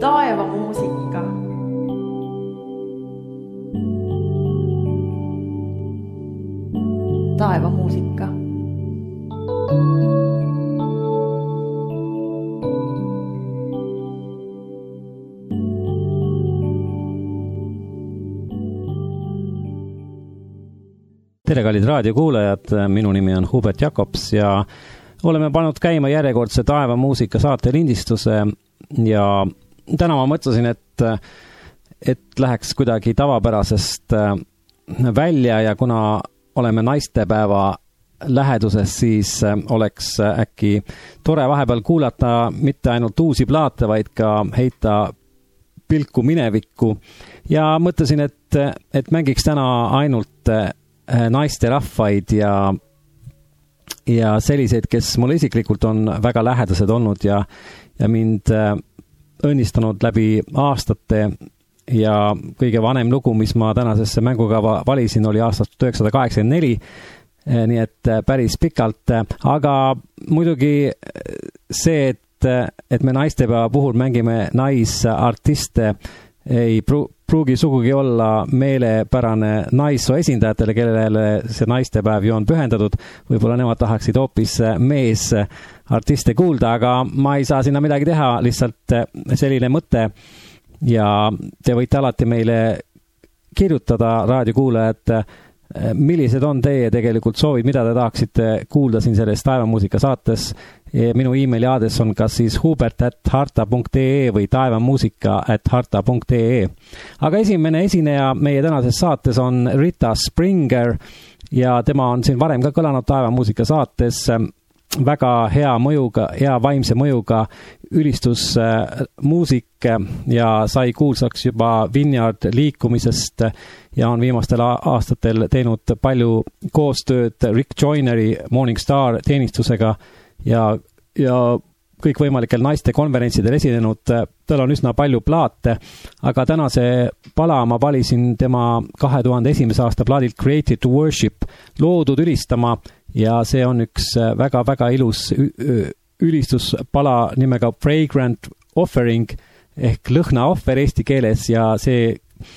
taevamuusika. Taevamuusika. Tere, kallid raadiokuulajad, minu nimi on Hubert Jakobs ja oleme pannud käima järjekordse taevamuusika saate lindistuse ja täna ma mõtlesin, et läheks kuidagi tavapärasest välja ja kuna oleme naistepäeva läheduses, siis oleks äkki tore vahepeal kuulata mitte ainult uusi plaate, vaid ka heita pilku minevikku ja mõtlesin, et mängiks täna ainult naisterahvaid ja selliseid, kes mulle isiklikult on väga lähedased olnud ja mind õnnistanud läbi aastate ja kõige vanem lugu, mis ma tänasesse mängukava valisin, oli aastast 1984, nii et päris pikalt, aga muidugi see, et me naistepäeva puhul mängime naisartiste, ei pruugi sugugi olla meelepärane naissoo esindajatele, kellele see naistepäev ju on pühendatud. Võib-olla nemad tahaksid hoopis meesartiste kuulda, aga ma ei saa sinna midagi teha, lihtsalt selline mõte. Ja te võite alati meile kirjutada, raadiokuulajad, millised on teie tegelikult soovid, mida te tahaksite kuulda siin selles taevamuusika saates. Minu emaili aadres on kas siis hubert@harta.ee või taevamuusika@harta.ee. Aga esimene esineja meie tänases saates on Rita Springer ja tema on siin varem ka kõlanud taevamuusika saates. Väga hea mõjuga, hea vaimse mõjuga ülistusmuusik ja sai kuulsaks juba Vineyard liikumisest ja on viimastel aastatel teinud palju koostööd Rick Joyneri Morning Star teenistusega ja kõikvõimalikel naiste konverentsidel esinenud. Tal on üsna palju plaate, aga tänase pala ma valisin tema 2001. aasta plaadilt Created to Worship, loodud ülistama, ja see on üks väga-väga ilus ülistuspala nimega Fragrant Offering ehk lõhnaohver eesti keeles ja see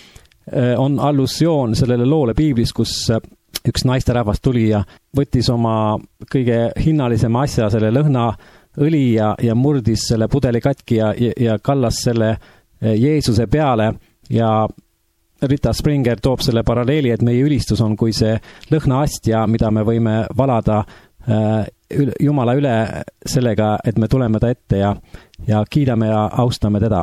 on allusioon sellele loole piiblis, kus üks naisterahvas tuli ja võttis oma kõige hinnalisema asja, selle lõhnaõli ja murdis selle pudeli katki ja kallas selle Jeesuse peale ja Rita Springer toob selle paralleeli, et meie ülistus on kui see lõhnaastja, mida me võime valada Jumala üle sellega, et me tuleme ta ette ja kiidame ja austame teda.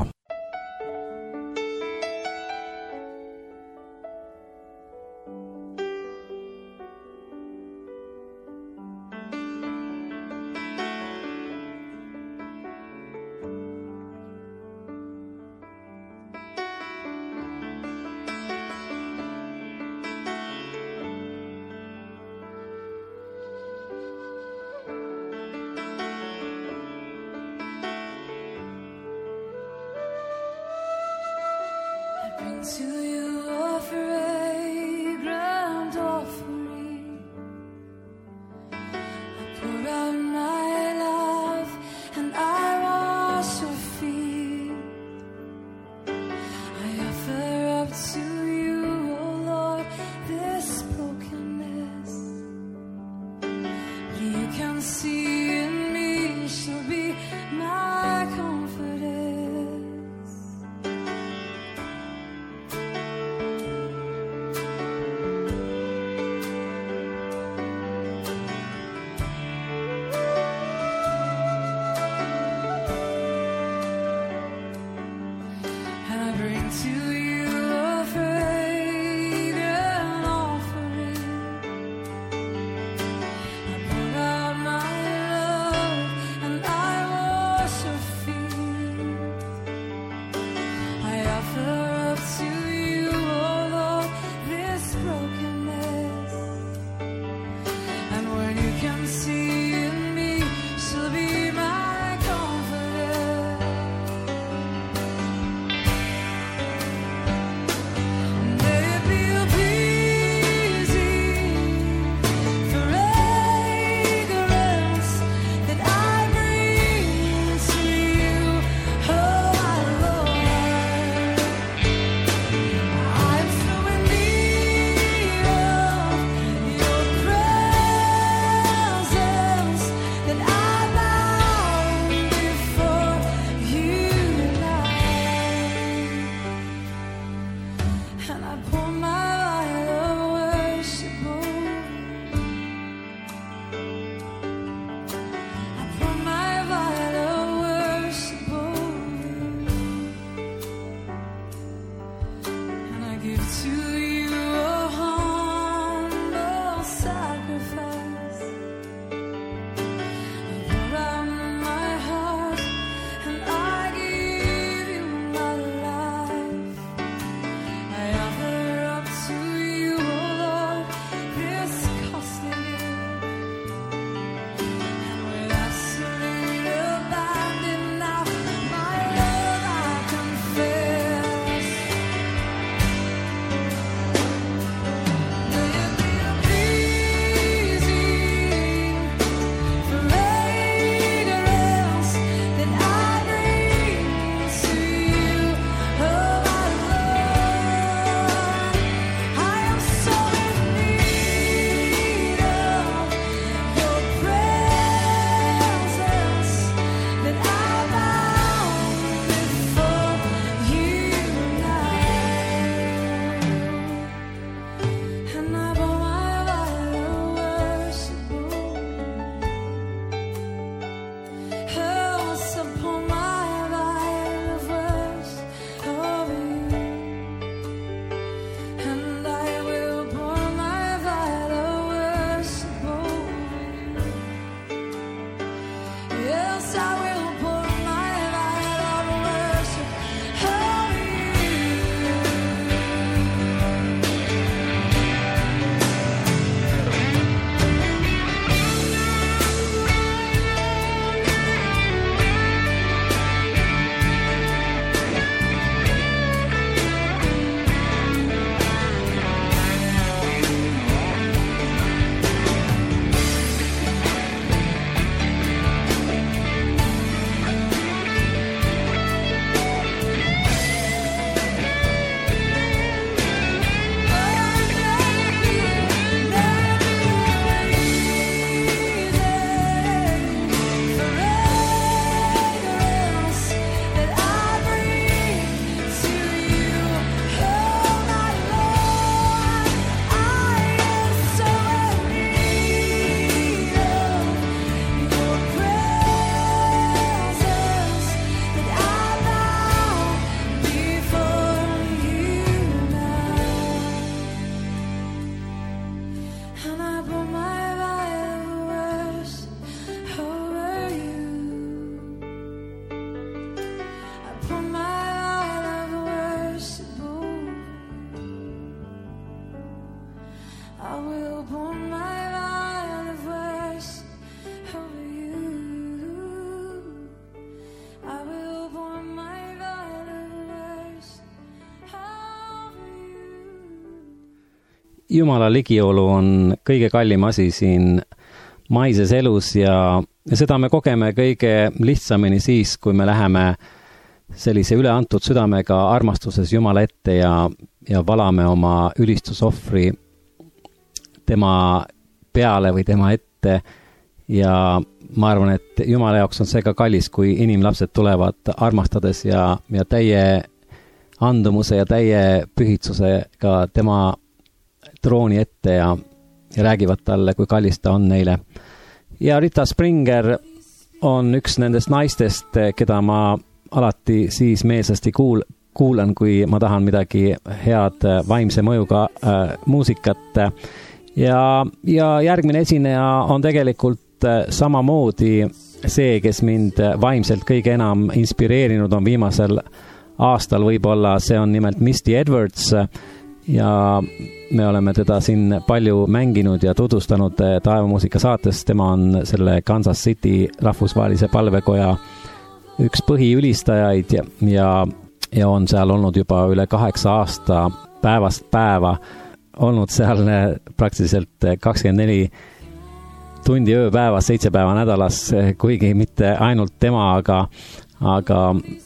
Jumala ligiolu on kõige kallim asi siin maises elus ja seda me kogeme kõige lihtsamini siis, kui me läheme sellise üleantud südamega armastuses Jumala ette ja valame oma ülistusohvri tema peale või tema ette ja ma arvan, et Jumala jaoks on see ka kallis, kui inimlapsed tulevad armastades ja täie andumuse ja täie pühitsusega tema trooni ette ja räägivad talle, kui kallis ta on neile. Ja Rita Springer on üks nendest naistest, keda ma alati siis meelsasti kuulan, kui ma tahan midagi head vaimse mõjuga muusikat. Ja järgmine esineja on tegelikult samamoodi see, kes mind vaimselt kõige enam inspireerinud on viimasel aastal võib-olla, see on nimelt Misty Edwards ja me oleme teda siin palju mänginud ja tutvustanud Taevamuusika saates. Tema on selle Kansas City rahvusvahelise palvekoja üks põhiülistajaid ja on seal olnud juba üle 8 aasta päevast päeva, olnud seal praktiliselt 24 tundi ööpäevas, 7 päeva nädalas, kuigi mitte ainult tema, aga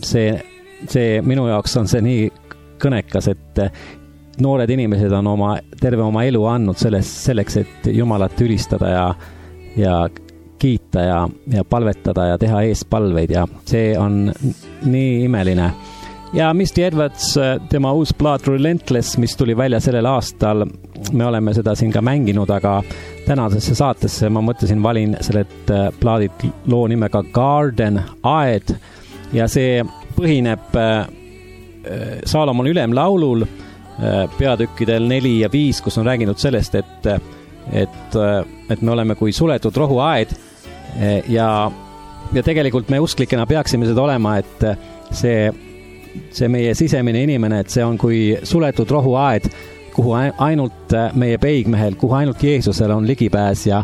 see minu jaoks on see nii kõnekas, et noored inimesed on terve oma elu andnud selleks, et Jumalat ülistada ja kiita ja palvetada ja teha eespalveid ja see on nii imeline. Ja Misty Edwards, tema uus plaat Relentless, mis tuli välja sellel aastal, me oleme seda siin ka mänginud, aga tänasesse saatesse ma mõtlesin, valin sellelt plaadit loo nimega Garden, aed ja see põhineb Saalomoni ülemlaulul peatükkidel 4 ja 5, kus on rääginud sellest, et me oleme kui suletud rohuaed ja tegelikult me usklikena peaksime seda olema, et see meie sisemine inimene, et see on kui suletud rohuaed, kuhu ainult meie peigmehel, kuhu ainult Jeesusel on ligipääs ja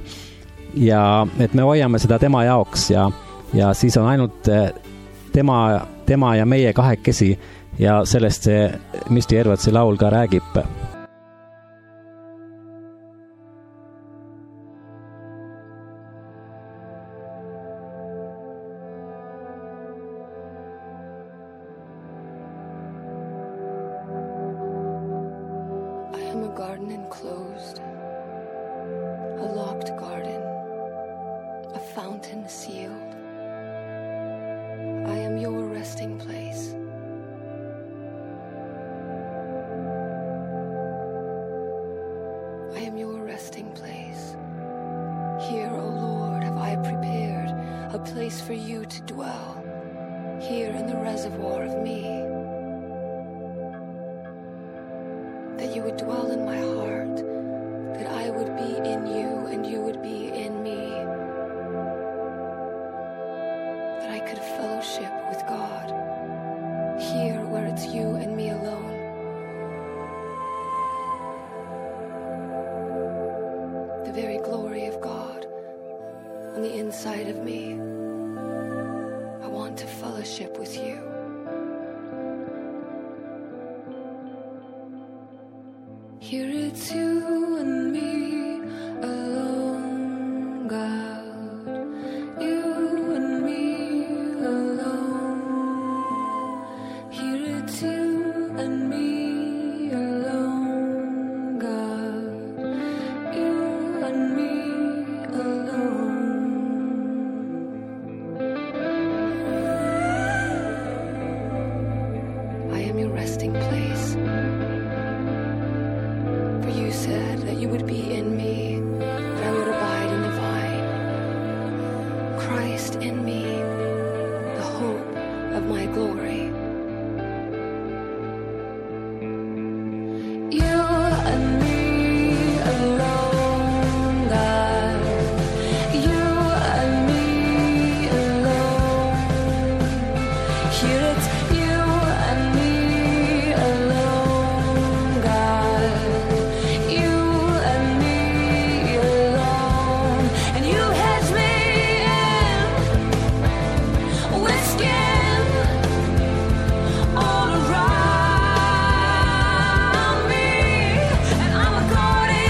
et me hoiame seda tema jaoks ja siis on ainult tema ja meie kahekesi ja sellest see Misty Edwardsi laul ka räägib. All around me, and I'm according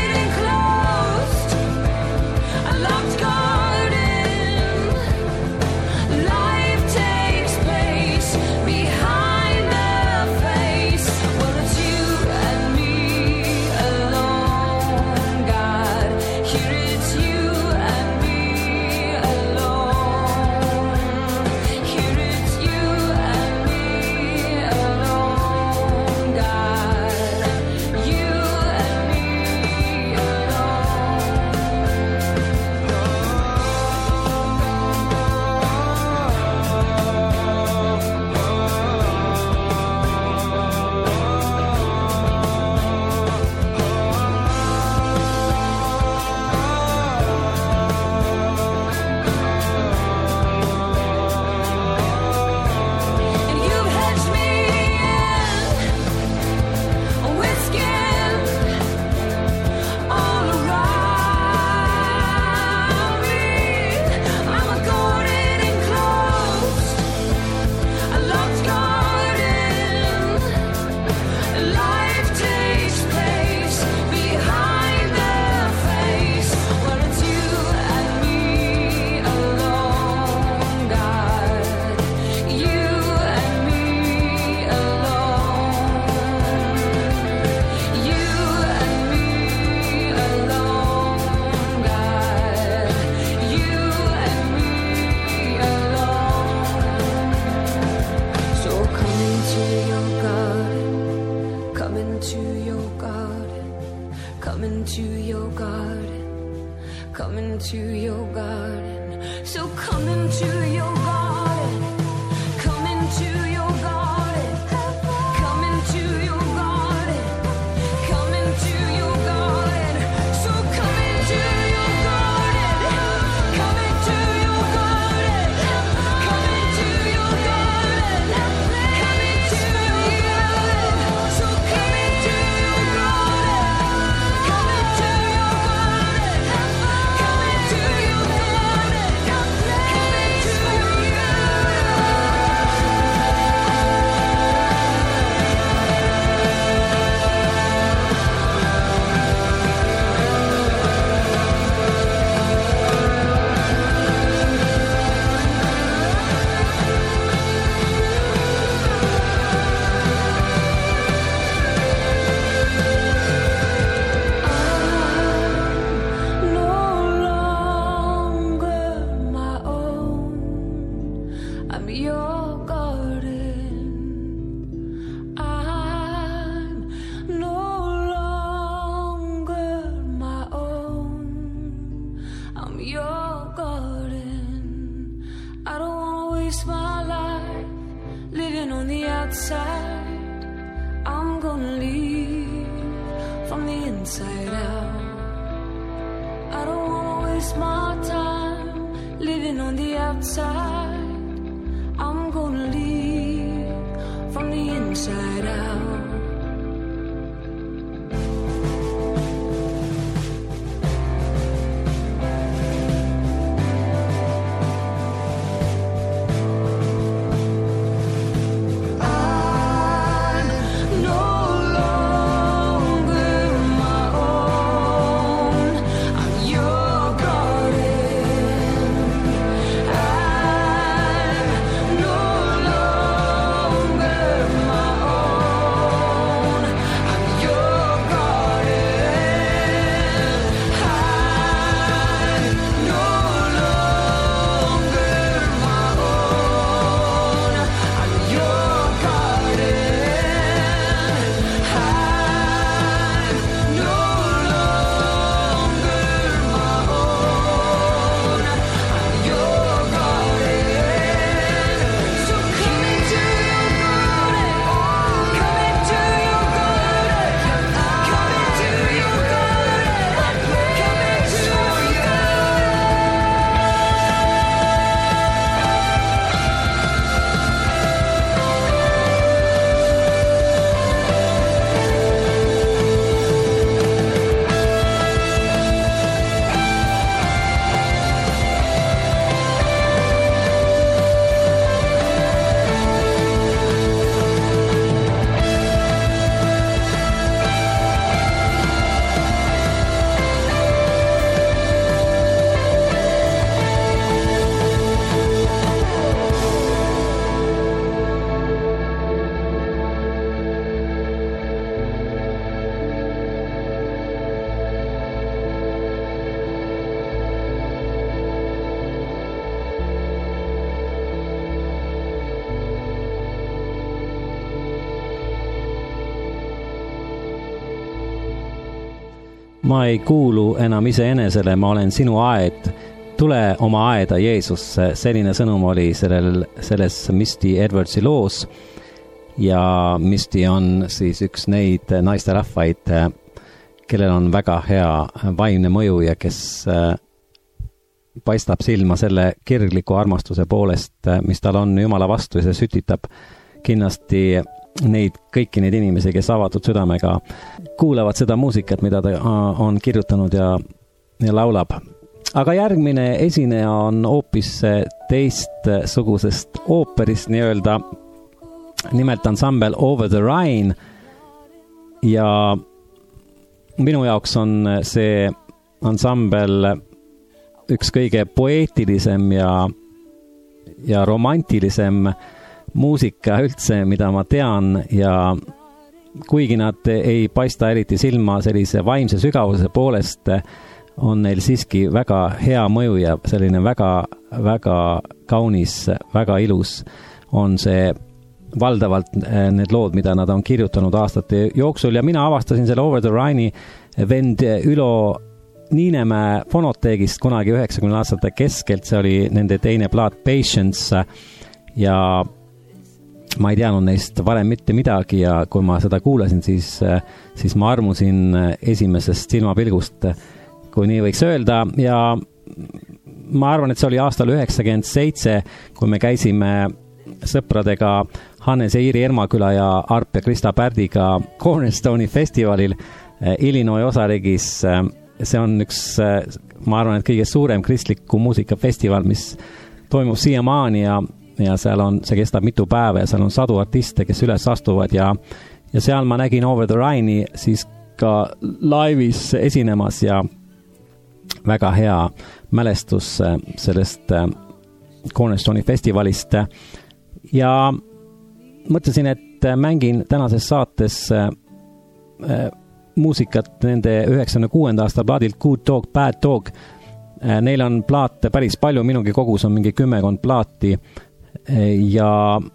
I'm your garden. I'm no longer my own. I'm your garden. I don't want to waste my life living on the outside. I'm gonna leave from the inside out. I don't want to waste my time living on the outside. I'm gonna leave from the inside out. Ma ei kuulu enam iseenesele, ma olen sinu aed. Tule oma aeda, Jeesus. Selline sõnum oli selles Misty Edwardsi loos. Ja Misty on siis üks neid naisterahvaid, kellel on väga hea vaimne mõju ja kes paistab silma selle kirgliku armastuse poolest, mis tal on Jumala vastu ja see sütitab kindlasti kõiki neid inimesi, kes avatud südamega kuulevad seda muusikat, mida ta on kirjutanud ja laulab. Aga järgmine esineja on hoopis teistsugusest ooperist nii-öelda, nimelt ansambel Over the Rhine ja minu jaoks on see ansambel üks kõige poeetilisem ja romantilisem muusika üldse, mida ma tean ja kuigi nad ei paista eriti silma sellise vaimse sügavuse poolest, on neil siiski väga hea mõju ja selline väga, väga kaunis, väga ilus on see valdavalt need lood, mida nad on kirjutanud aastate jooksul ja mina avastasin selle Over the Rhine'i vend Ülo Niinemäe fonoteegist kunagi 90 aastate keskelt, see oli nende teine plaat Patience ja ma ei teadnud neist varem mitte midagi ja kui ma seda kuulasin, siis ma armusin esimesest silmapilgust, kui nii võiks öelda ja ma arvan, et see oli aastal 97, kui me käisime sõpradega Hannes ja Iiri Ermaküla ja Arp ja Krista Pärdiga Cornerstone'i festivalil Illinois osariigis. See on üks, ma arvan, et kõige suurem kristliku muusikafestival, mis toimub siiamaani ja see kestab mitu päeva ja seal on sadu artiste, kes üles astuvad ja seal ma nägin Over the Rhine'i siis ka laivis esinemas ja väga hea mälestus sellest Cornerstone'i festivalist ja mõtlesin, et mängin tänases saates muusikat nende 96. aasta plaadilt Good Dog, Bad Dog. Neil on plaate päris palju, minugi kogus on mingi 10 plaati ja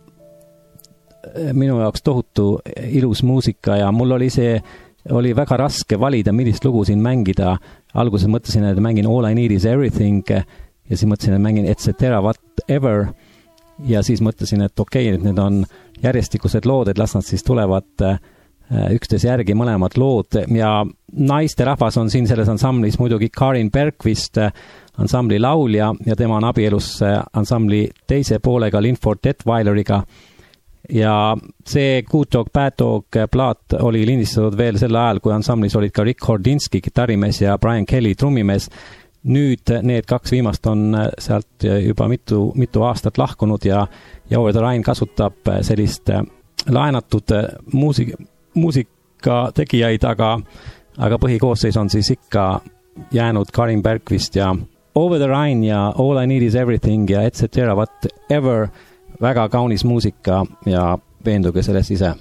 minu jaoks tohutu ilus muusika ja mul oli väga raske valida, millist lugu siin mängida. Alguses mõtlesin, et mängin All I Need Is Everything ja siis mõtlesin, et mängin Etc. Whatever ja siis mõtlesin, et okei, need on järjestikused lood, et las nad siis tulevad üksteise järgi mõlemad lood ja naiste rahvas on siin selles ansamblis muidugi Karin Bergqvist, ansambli laulja ja tema on abielus ansambli teise poolega Linford Detweileriga ja see Good Dog, Bad Dog plaat oli lindistatud veel sel ajal, kui ansamblis olid ka Rick Hordinski, kitarrimees ja Brian Kelly, trummimees. Nüüd need kaks viimast on sealt juba mitu aastat lahkunud ja Over the Rhine kasutab sellist laenatud muusika tegijaid, aga põhikoosseis on siis ikka jäänud Karin Bergqvist ja Over the Rhine ja All I Need Is Everything ja Etc. Whatever, väga kaunis muusika ja veenduge selles ise.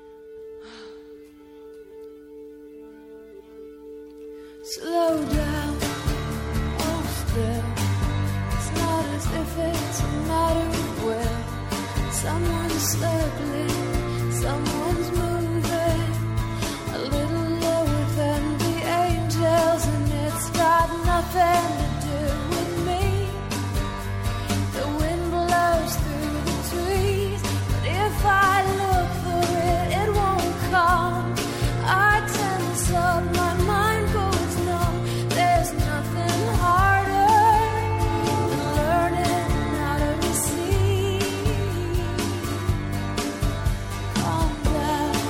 Slow down, hold still. It's not as if it's a matter of where someone's circling, someone's moving a little lower than the angels, and it's got nothing to do with me. The wind blows through the trees, but if I look for it, it won't come. I tense up, my mind goes numb. There's nothing harder than learning how to receive. Calm down,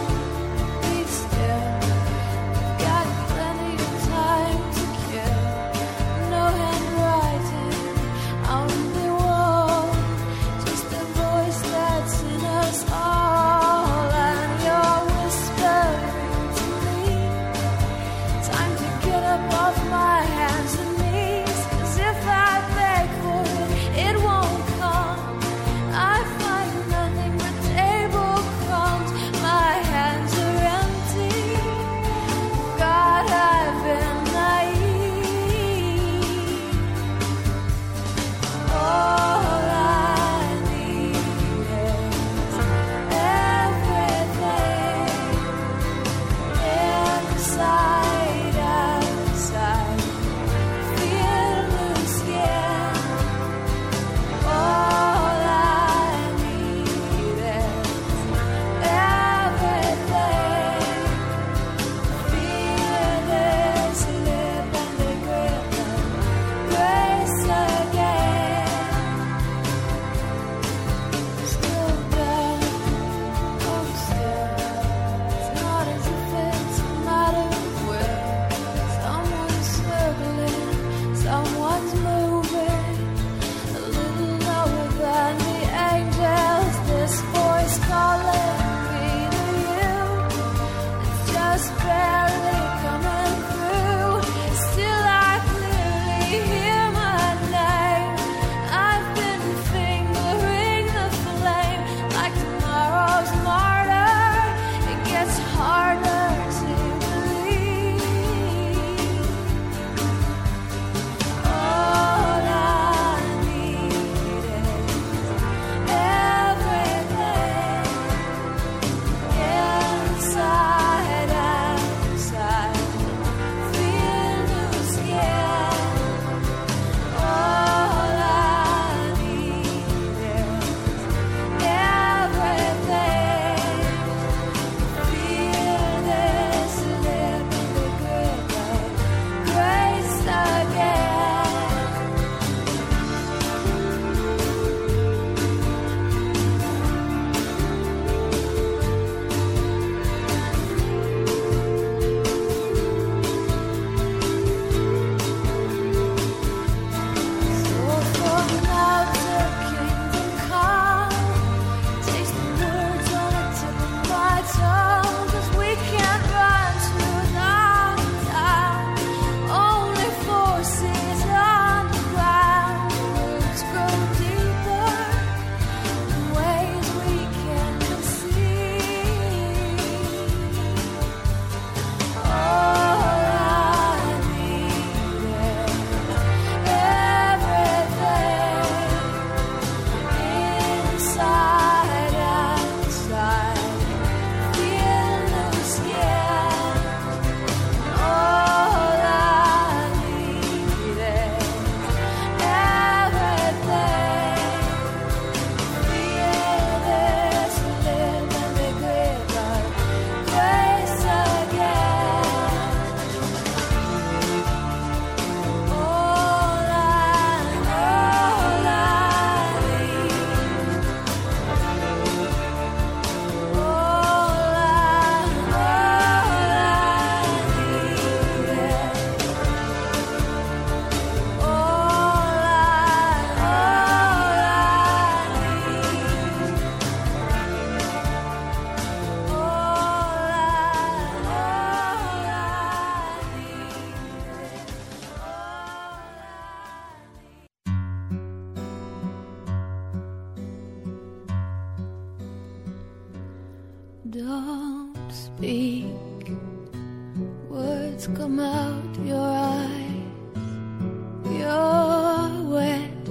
don't speak. Words come out your eyes. You're wet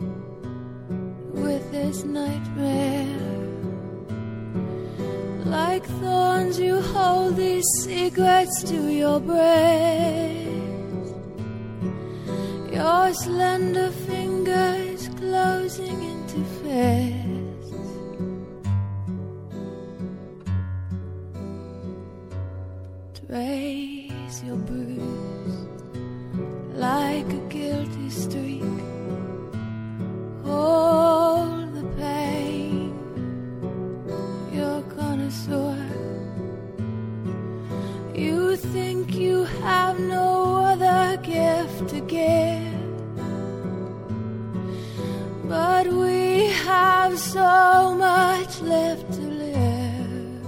with this nightmare. Like thorns you hold these secrets to your breast. Your slender fingers closing into fists. Trace your bruise like a guilty streak. Hold the pain, you're connoisseur. You think you have no other gift to give, but we have so much left to live.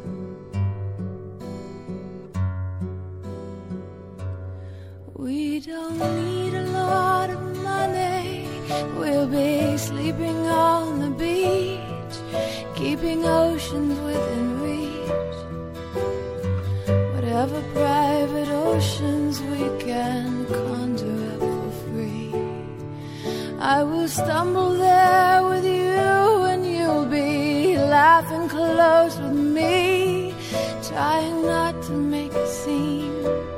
We don't need a lot of money. We'll be sleeping on the beach, keeping oceans within reach. Whatever private oceans we can conjure up for free. I will stumble there with you and you'll be laughing close with me, trying not to make a scene,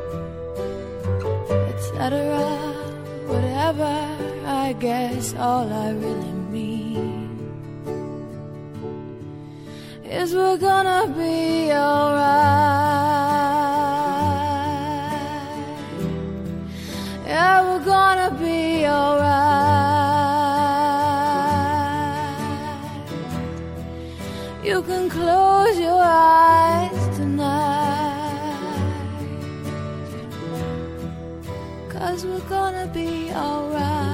etc. Whatever, I guess all I really mean is we're gonna be alright. Yeah, we're gonna be alright. You can close your eyes tonight, 'cause we're gonna be alright.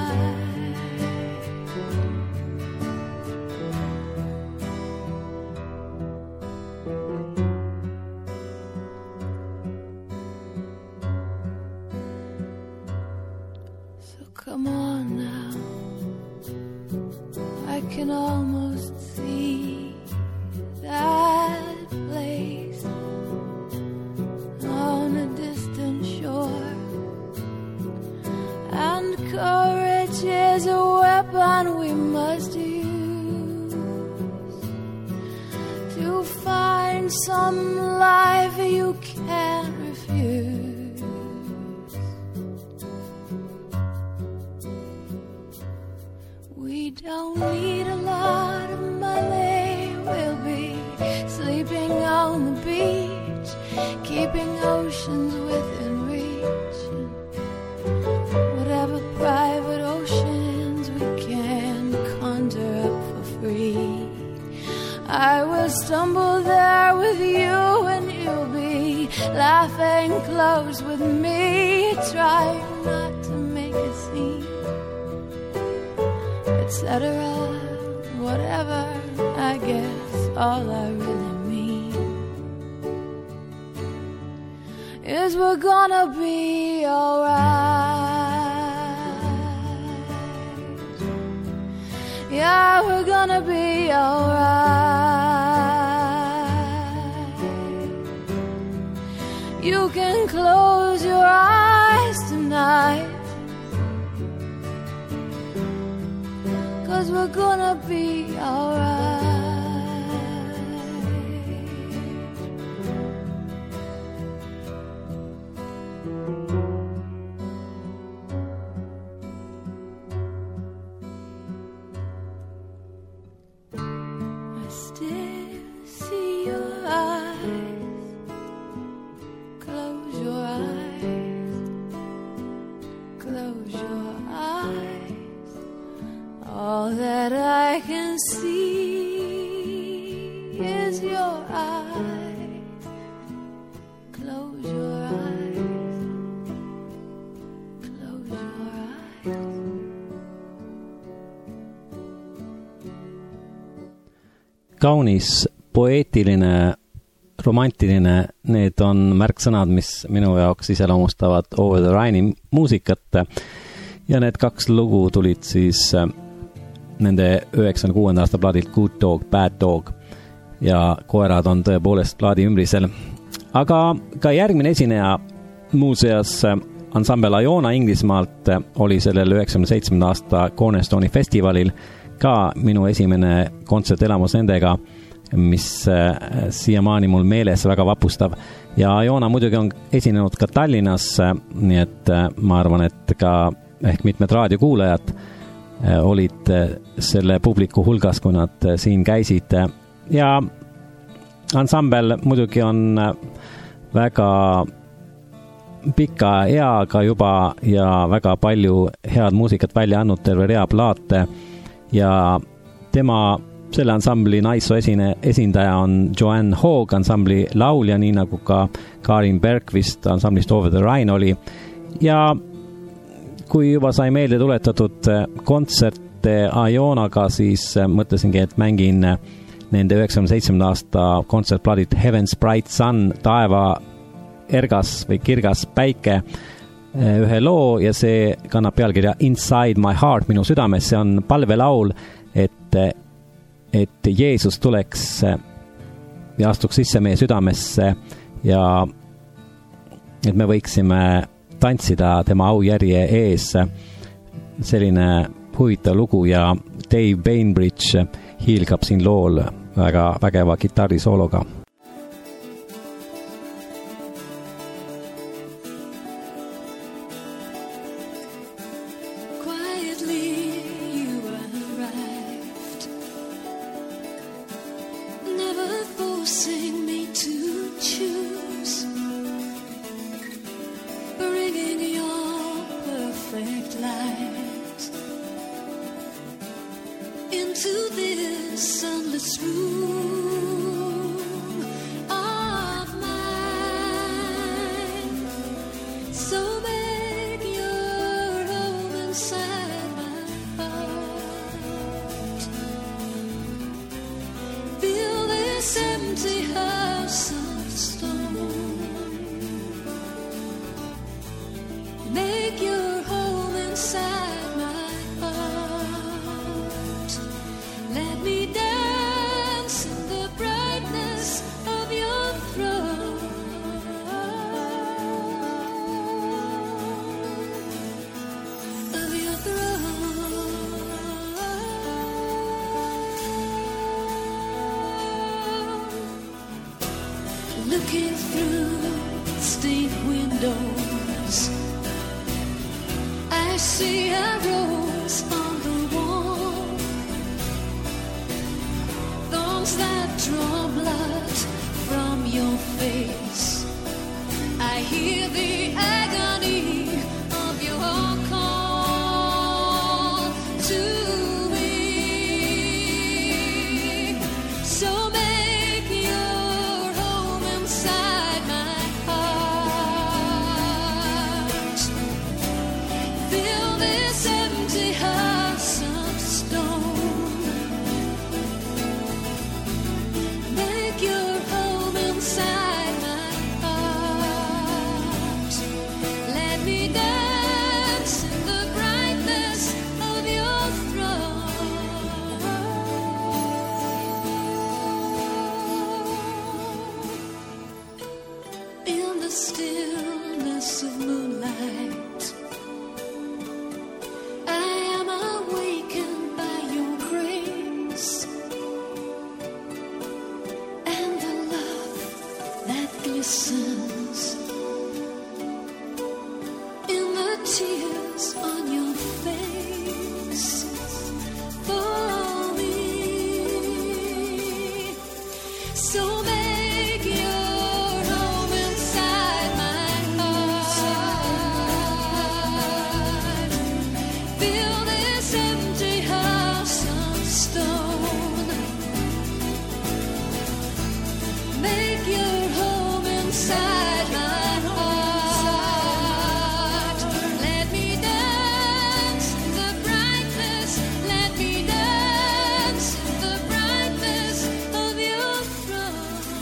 Come on now, I can almost see that place on a distant shore. And courage is a weapon we must use to find some life you can't refuse. We don't need a lot of money. We'll be sleeping on the beach, keeping oceans within reach. Whatever private oceans we can conjure up for free. I will stumble there with you and you'll be laughing close with me, trying not to make a scene, etc. Whatever, I guess all I really mean is we're gonna be alright. Yeah, we're gonna be alright. You can close your eyes tonight, 'cause we're gonna be alright. I still see your eyes. Close your eyes. Close your eyes. All that I can see is your eyes. Close your eyes. Close your eyes. Kaunis, poeetiline, romantiline, need on märksõnad, mis minu jaoks iseloomustavad Over the Rhine'i muusikat. Ja need kaks lugu tulid siis nende 96. aasta plaadilt Good Dog, Bad Dog. ja koerad on tõepoolest plaadi ümbrisel. Aga ka järgmine esineja muuseas ansambel Iona Inglismaalt oli sellel 97. aasta Cornerstone'i festivalil ka minu esimene kontsertelamus nendega, mis siiamaani mul meeles väga vapustav. Ja Iona muidugi on esinenud ka Tallinnas, nii et ma arvan, et ka ehk mitmed raadiokuulajad olid selle publiku hulgas, kui nad siin käisid. Ja ansambel muidugi on väga pika eaga juba ja väga palju head muusikat välja andnud, terve rea plaate ja tema selle ansambli naissoo esindaja on Joanne Hogg, ansambli laulja, nii nagu ka Karin Bergqvist ansamblist Over the Rhine oli. Ja kui juba sai meelde tuletatud kontserte Ionaga, siis mõtlesingi, et mängin nende 97. aasta kontsertplaadid Heaven's Bright Sun, taeva ergas või kirgas päike, ühe loo ja see kannab pealkirja Inside My Heart, minu südames. See on palvelaul, et Jeesus tuleks ja astuks sisse meie südamesse ja et me võiksime tantsida tema aujärje ees. Selline huvitav lugu ja Dave Bainbridge hiilgab siin lool väga vägeva kitarrisoologa. Looking through stained windows, I see a rose on the wall, thorns that draw blood from your face. I hear the agony of your call to me. So make your home inside my heart. Fill this empty house of stone. Make your home inside my heart. Let me dance in the brightness of your throne. In the stillness of moonlight, I am awakened by your grace and the love that glistens in the tears on your face for me. So make your home inside my heart. Fill this empty house of stone. Make your home inside my heart. Let me dance in the brightness. Let me dance in the brightness of your throne.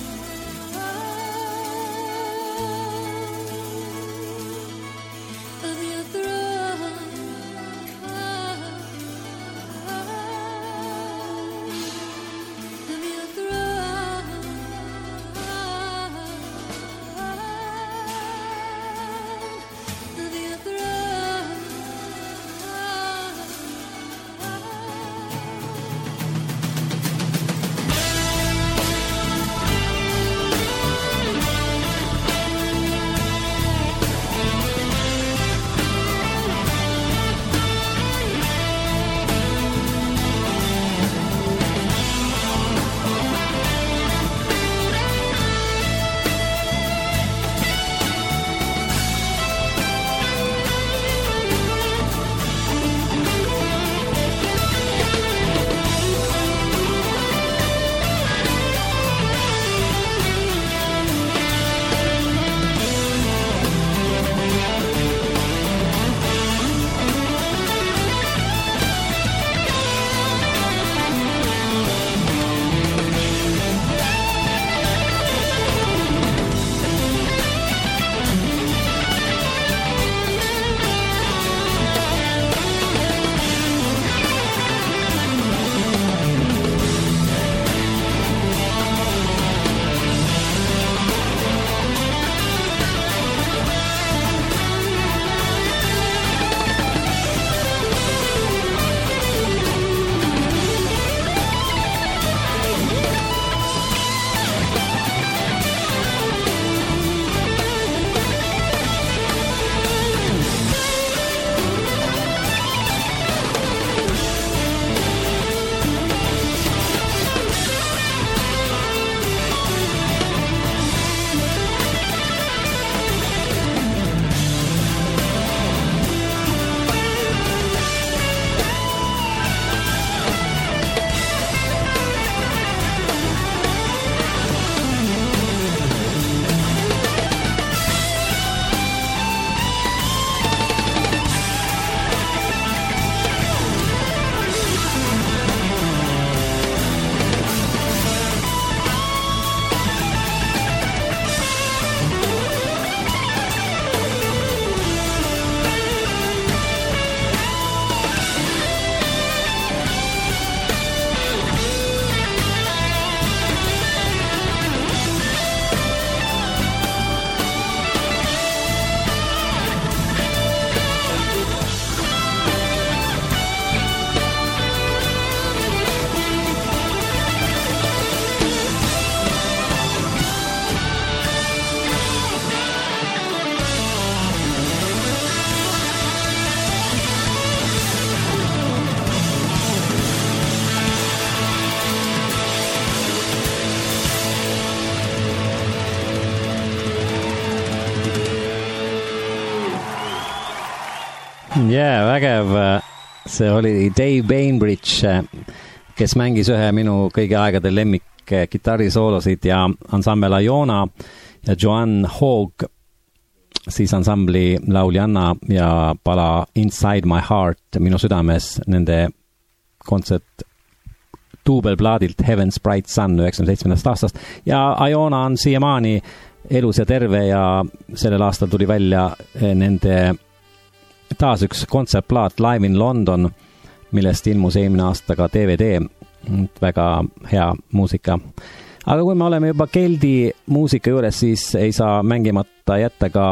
Vägev. See oli Dave Bainbridge, kes mängis ühe minu kõigi aegade lemmik kitarrisoolosid ja ansambel Iona ja Joanne Hogg, siis ansambli lauljanna ja pala Inside My Heart minu südames, nende kontsert duubelplaadilt Heaven's Bright Sun 97. aastast ja Iona on siiamaani elus ja terve ja sellel aastal tuli välja nende taas üks kontsertplaat Live in London, millest ilmus eelmine aasta ka DVD, väga hea muusika. Aga kui me oleme juba Keldi muusika juures, siis ei saa mängimata jätta ka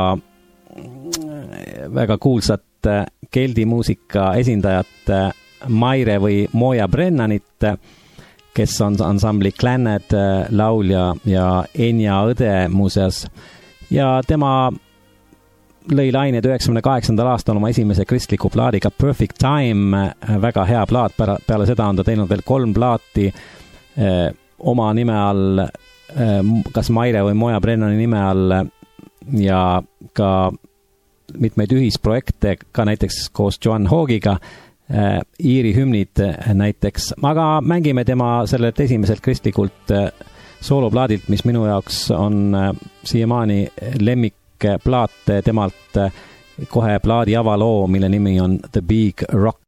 väga kuulsat Keldi muusika esindajat Maire või Moja Brennanit, kes on ansambli Clannad laulja ja Enja õde muuseas. Ja tema lõi laineid 98. aastal oma esimese kristliku plaadiga Perfect Time, väga hea plaat, peale seda on ta teinud veel 3 plaati oma nime all, kas Maire või Moja Brennani nime all ja ka mitmeid ühisprojekte, ka näiteks koos Joanne Hoggiga, Iiri hümnid näiteks, aga mängime tema sellelt esimeselt kristlikult sooloplaadilt, mis minu jaoks on siiamaani lemmik plaat temalt, kohe plaadi avaloo, mille nimi on The Big Rock.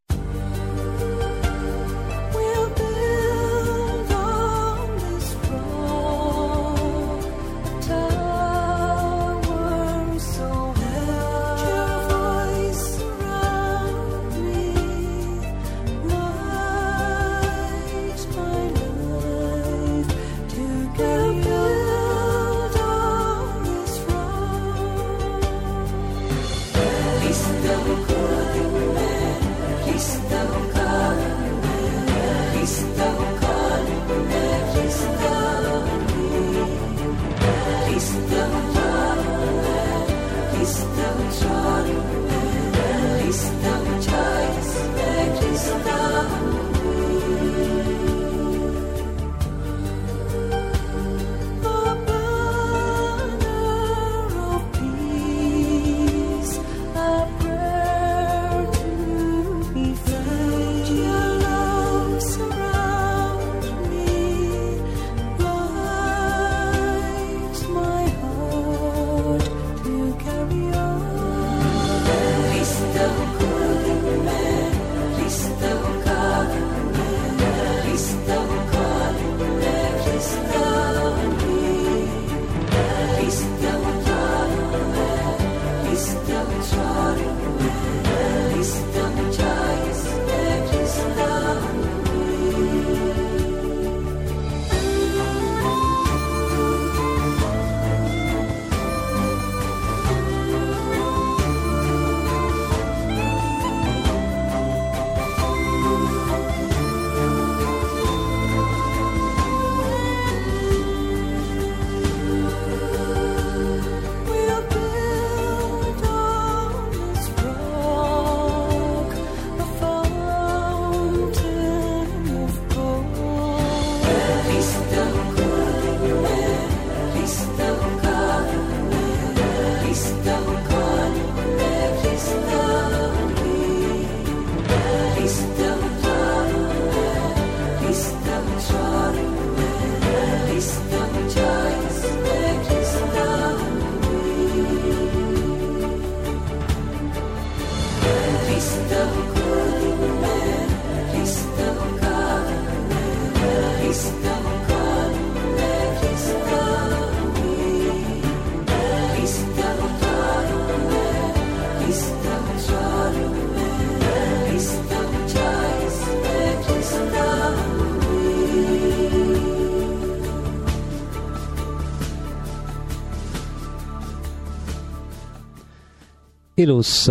Ilus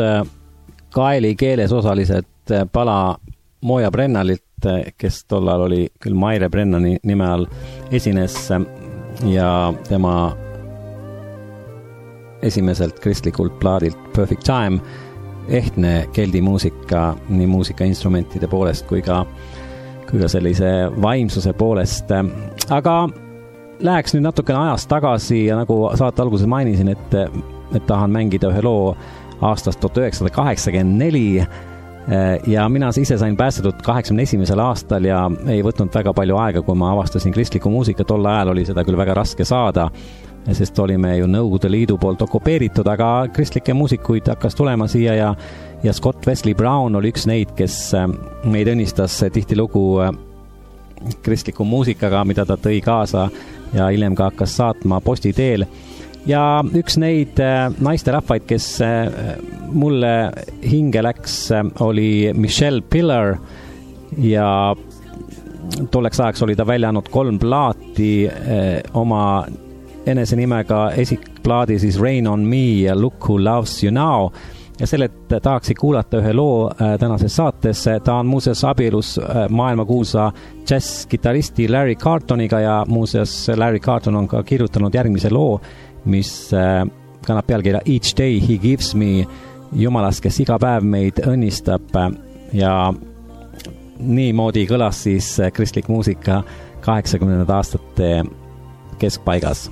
kaeli keeles osaliselt pala Moja Brennalilt, kes tollal oli küll Maire Brennani nime all esines ja tema esimeselt kristlikult plaadilt Perfect Time, ehtne keldi muusika nii muusikainstrumentide poolest kui ka sellise vaimsuse poolest. Aga läheks nüüd natukene ajast tagasi ja nagu saate alguses mainisin, et tahan mängida ühe loo aastast 1984 ja mina ise sain päästetud 81. aastal ja ei võtnud väga palju aega, kui ma avastasin kristlikku muusika. Tol ajal oli seda küll väga raske saada, sest olime ju Nõukogude Liidu poolt okupeeritud, aga kristlikke muusikuid hakkas tulema siia ja Scott Wesley Brown oli üks neid, kes meid õnnistas tihtilugu kristliku muusikaga, mida ta tõi kaasa ja hiljem ka hakkas saatma posti teel. Ja üks neid naisterahvaid, kes mulle hinge läks, oli Michelle Pillar ja tolleks ajaks oli ta välja andnud 3 plaati oma enese nimega esikplaadi siis Rain on Me ja Look Who Loves You Now ja selle tahaksin kuulata ühe loo tänases saates. Ta on muuseas abielus maailmakuulsa džässkitaristi Larry Cartoniga ja muuseas Larry Carton on ka kirjutanud järgmise loo, mis kannab pealkirja Each Day He Gives Me, Jumalast, kes iga päev meid õnnistab ja niimoodi kõlas siis kristlik muusika 80. aastate keskpaigas.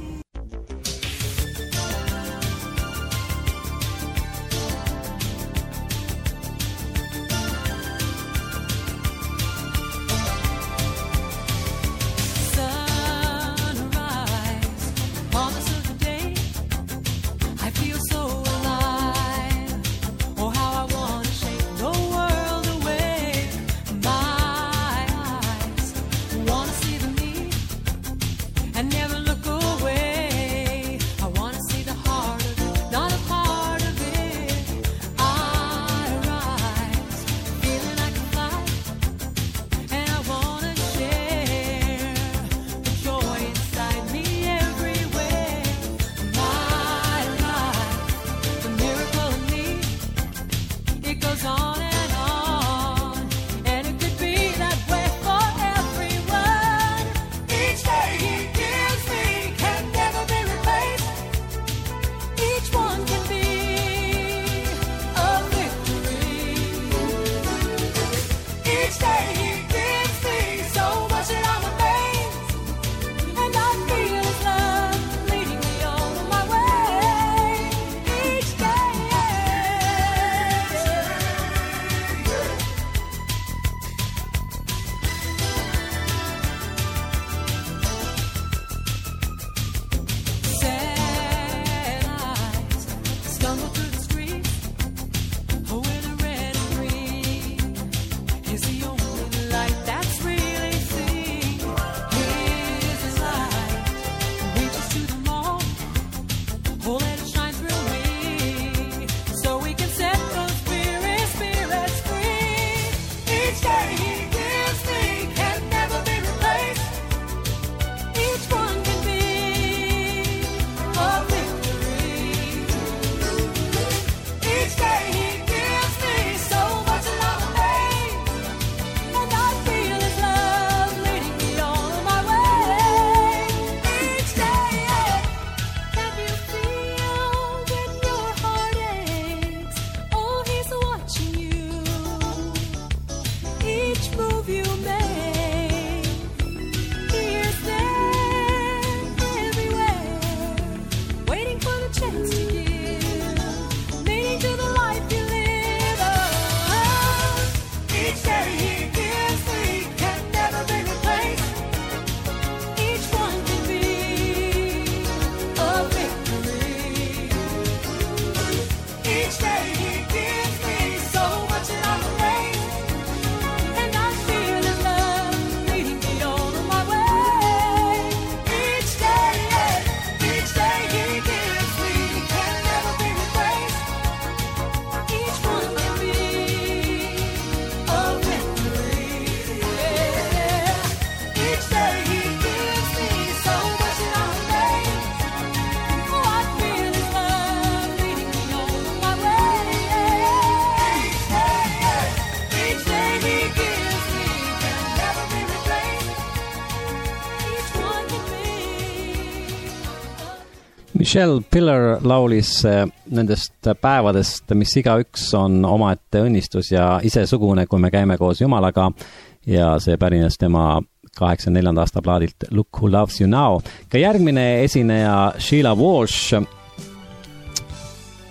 Michelle Pillar laulis nendest päevadest, mis igaüks on omaette õnnistus ja isesugune, kui me käime koos Jumalaga ja see pärines tema 84. aasta plaadilt Look Who Loves You Now. Ka järgmine esineja Sheila Walsh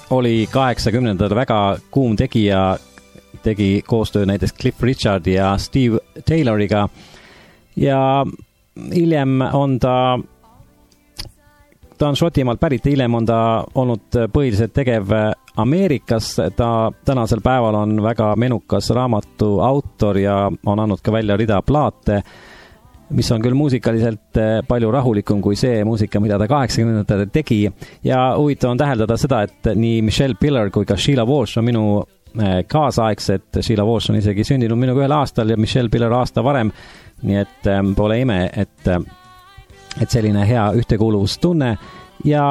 oli 80-ndal väga kuum tegija, tegi koostöö näiteks Cliff Richard ja Steve Tayloriga ja hiljem on ta on Šotimaalt pärit, hiljem on ta olnud põhiliselt tegev Ameerikas, ta tänasel päeval on väga menukas raamatu autor ja on andnud ka välja rida plaate, mis on küll muusikaliselt palju rahulikum kui see muusika, mida ta 80-ndatel tegi ja huvitav on täheldada seda, et nii Michelle Pillar kui ka Sheila Walsh on minu kaasaegsed, Sheila Walsh on isegi sündinud minuga 1 aastal ja Michelle Pillar aasta varem, nii et pole ime, et selline hea ühtekuuluvustunne ja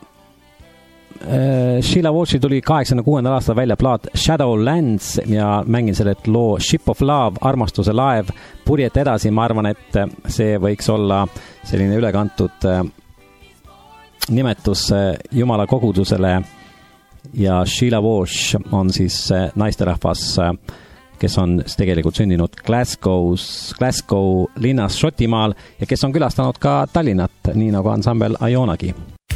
Sheila Walshi tuli 86. aastal välja plaat Shadowlands ja mängin selle loo Ship of Love, armastuse laev, purjeta edasi, ma arvan, et see võiks olla selline ülekantud nimetus Jumala kogudusele ja Sheila Walsh on siis naisterahvas, kes on tegelikult sündinud Glasgow linnas Šotimaal ja kes on külastanud ka Tallinnat, nii nagu ansambel Ionagi.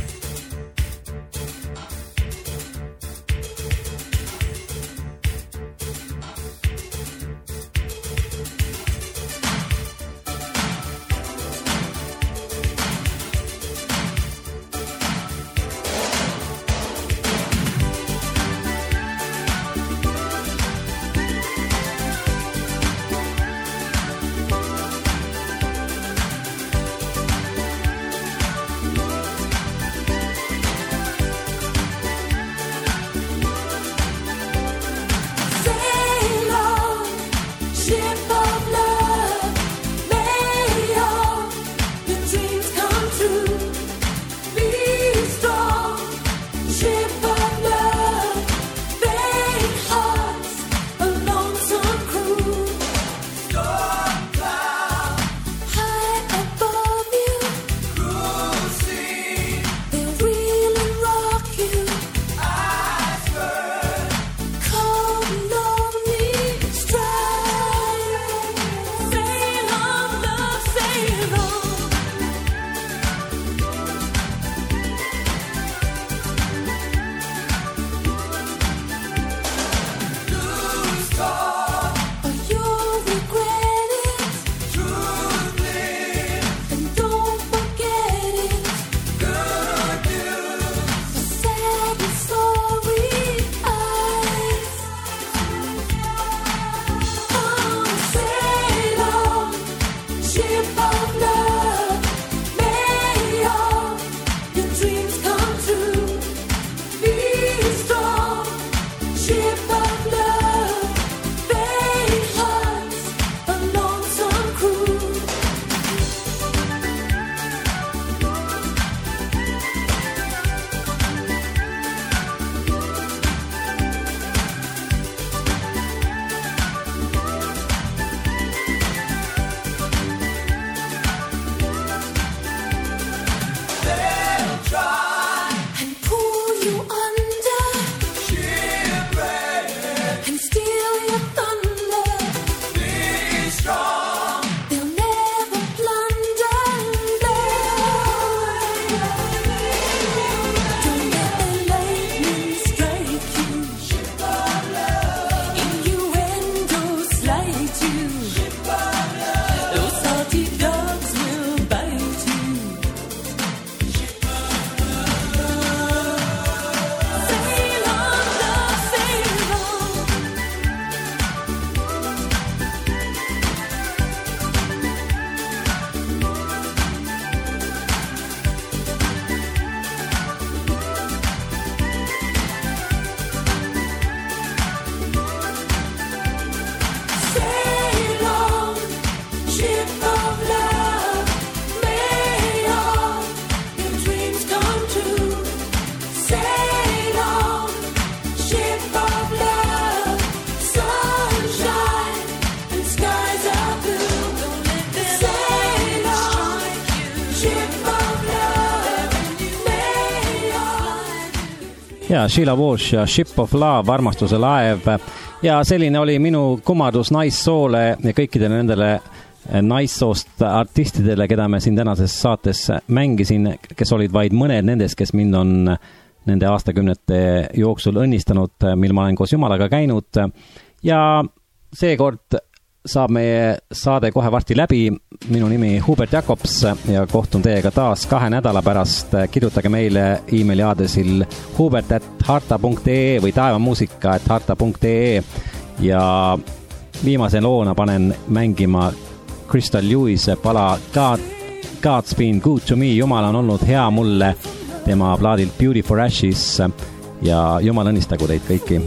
ja Sheila Walsh ja Ship of Love, armastuse laev. Ja selline oli minu kummardus naissoole ja kõikidele nendele naissoost artistidele, keda me siin tänases saates mängisin, kes olid vaid mõned nendest, kes mind on nende aastakümnete jooksul õnnistanud, mil ma olen koos Jumalaga käinud. Ja seekord saab meie saade kohe varsti läbi. Minu nimi Hubert Jakobs ja kohtun teiega taas 2 nädala pärast. Kirjutage meile e-maili aadressil hubert@harta.ee või taevamuusika@harta.ee ja viimase loona panen mängima Crystal Lewise pala God's been good to me. Jumal on olnud hea mulle tema plaadilt Beauty for Ashes ja Jumal õnnistagu teid kõiki.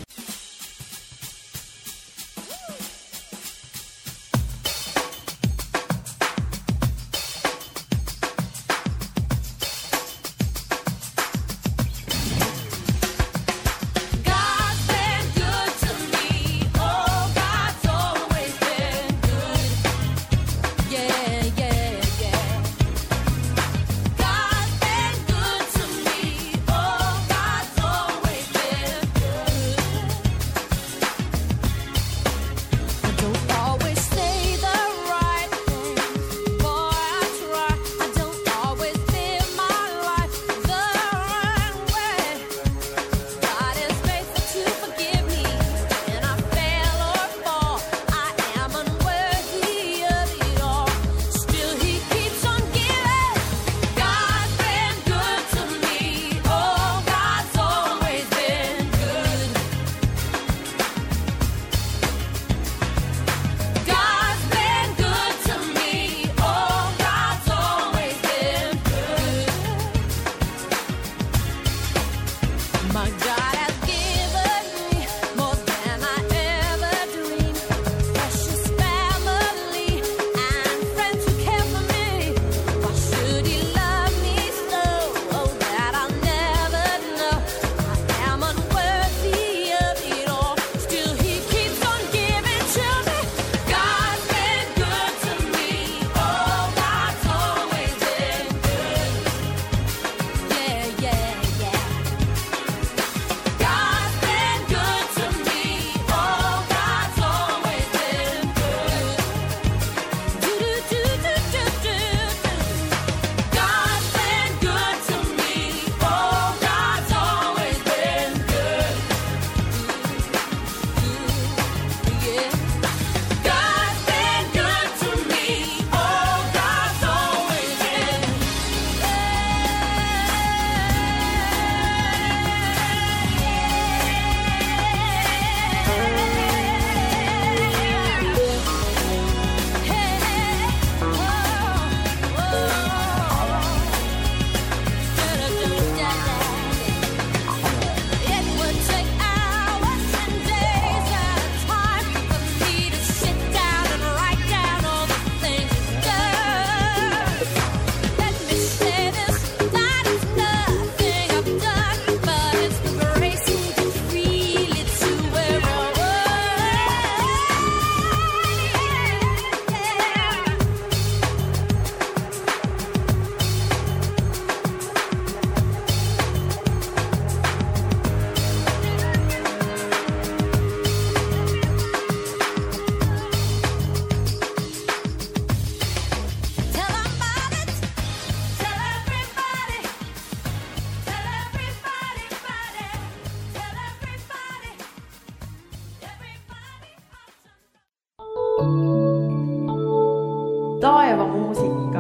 Taevamuusika.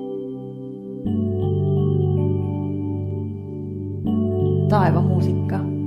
Taevamuusika.